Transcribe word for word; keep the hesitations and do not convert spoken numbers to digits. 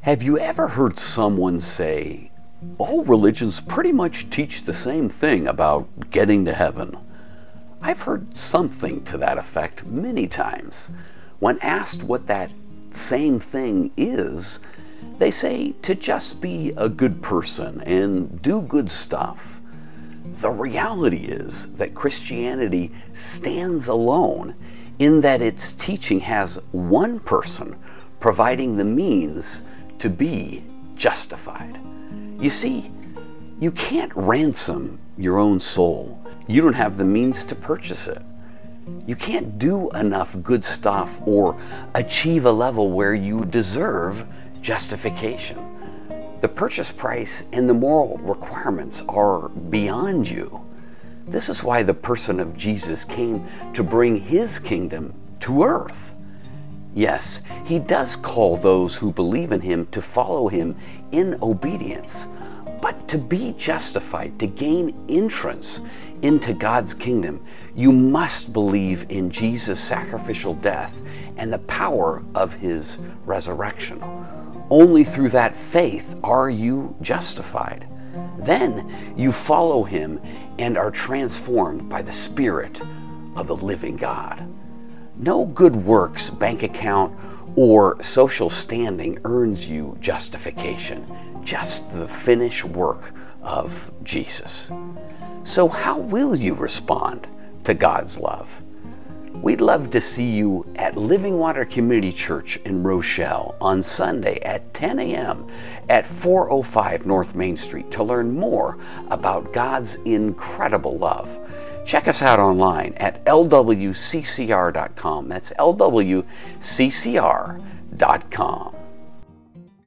Have you ever heard someone say, all religions pretty much teach the same thing about getting to heaven? I've heard something to that effect many times. When asked what that same thing is, they say to just be a good person and do good stuff. The reality is that Christianity stands alone in that its teaching has one person providing the means to be justified. You see, you can't ransom your own soul. You don't have the means to purchase it. You can't do enough good stuff or achieve a level where you deserve justification. The purchase price and the moral requirements are beyond you. This is why the person of Jesus came to bring his kingdom to earth. Yes, he does call those who believe in him to follow him in obedience, but to be justified, to gain entrance into God's kingdom, you must believe in Jesus' sacrificial death and the power of his resurrection. Only through that faith are you justified. Then you follow him and are transformed by the Spirit of the living God. No good works, bank account, or social standing earns you justification, just the finished work of Jesus. So how will you respond to God's love? We'd love to see you at Living Water Community Church in Rochelle on Sunday at ten a m at four oh five North Main Street to learn more about God's incredible love. Check us out online at L W C C R dot com. That's L W C C R dot com.